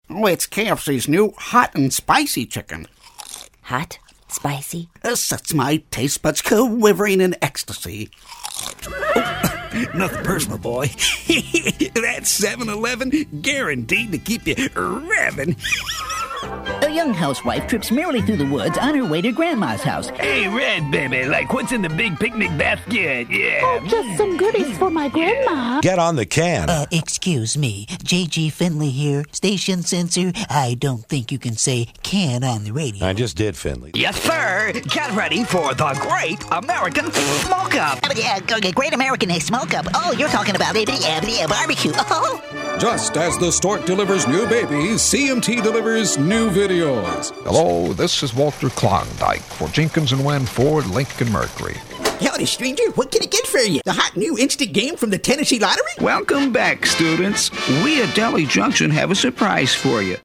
Oh, it's KFC's new hot and spicy chicken. Hot? Spicy? Sets my taste buds quivering in ecstasy. Oh, nothing personal, boy. That's 7-Eleven, guaranteed to keep you revving. A young housewife trips merrily through the woods on her way to Grandma's house. Hey, Red Baby, like what's in the big picnic basket? Yeah. Oh, just some goodies for my grandma. Get on the can. Excuse me, J.G. Finley here, station censor. I don't think you can say can on the radio. I just did, Finley. Yes, sir. Get ready for the Great American Smoke Up. Great American Smoke Up. Oh, you're talking about barbecue. Oh. Just as the stork delivers new babies, CMT delivers new videos. Hello, this is Walter Klondike for Jenkins and Wynn Ford Lincoln Mercury. Howdy, stranger. What can I get for you? The hot new instant game from the Tennessee Lottery? Welcome back, students. We at Delhi Junction have a surprise for you.